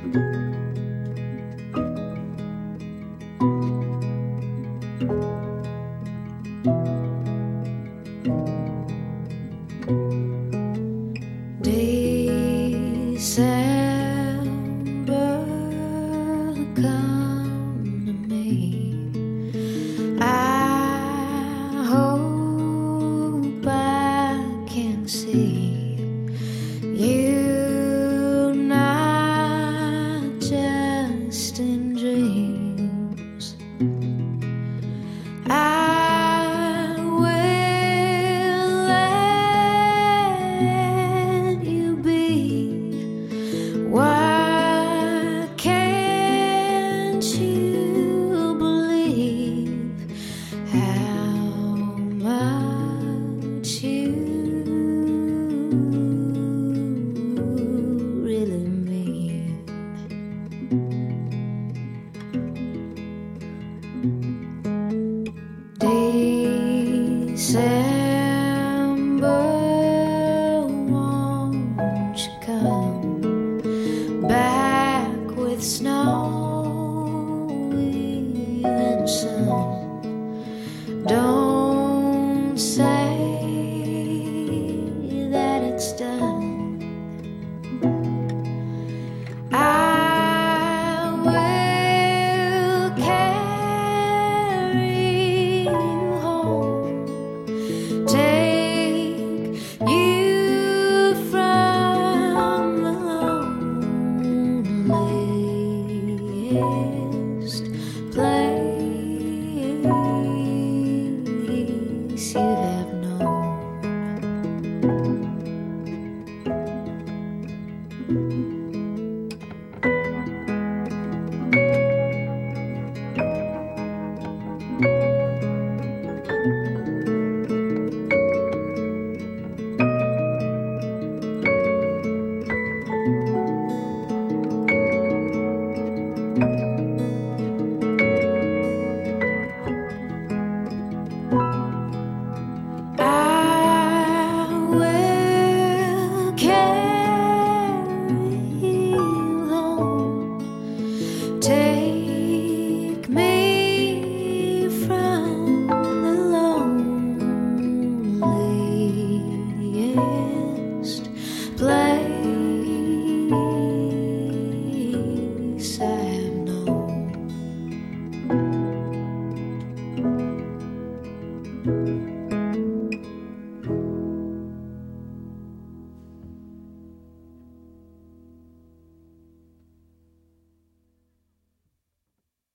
December, come to me. I hope I can see you not just in dreams. I will let you be. Why can't you believe how much you really mean? December, won't you come back with snow and sun? Don't say that it's done. I will carry you home, take you from the loneliest place you have known.